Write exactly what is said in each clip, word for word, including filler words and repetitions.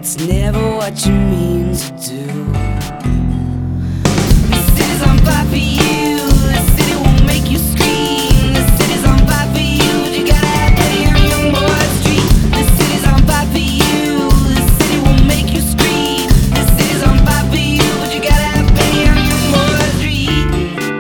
It's never what you mean to do. The city's on fire for you. The city will make you scream. The city's on fire for you. You gotta have pity on young boy street. The city's on fire for you. The city will make you scream. The city's on fire for you. But you gotta have pity on young boy street.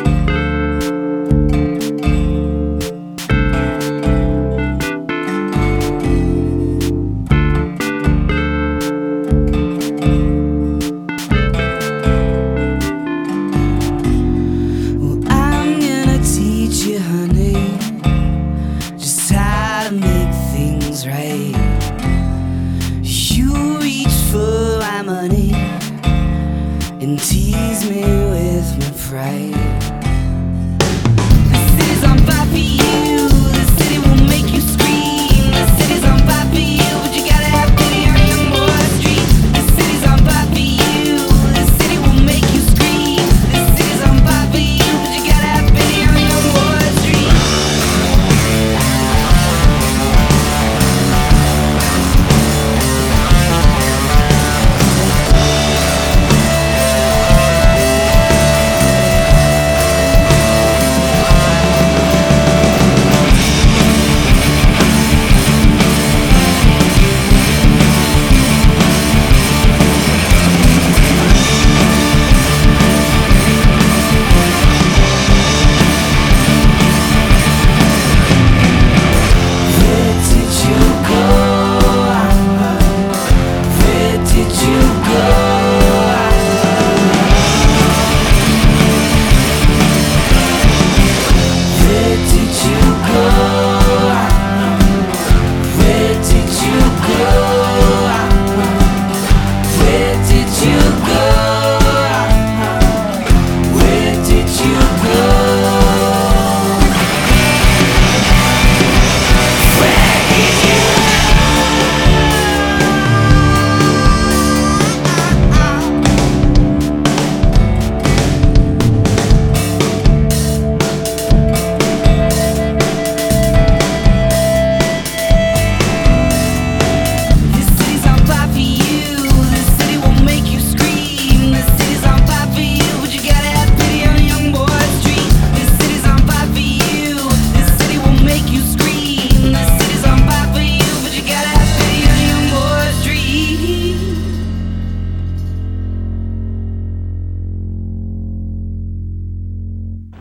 Well, I'm gonna teach you, honey, just how to make things right. You reach for my money and tease me with my pride.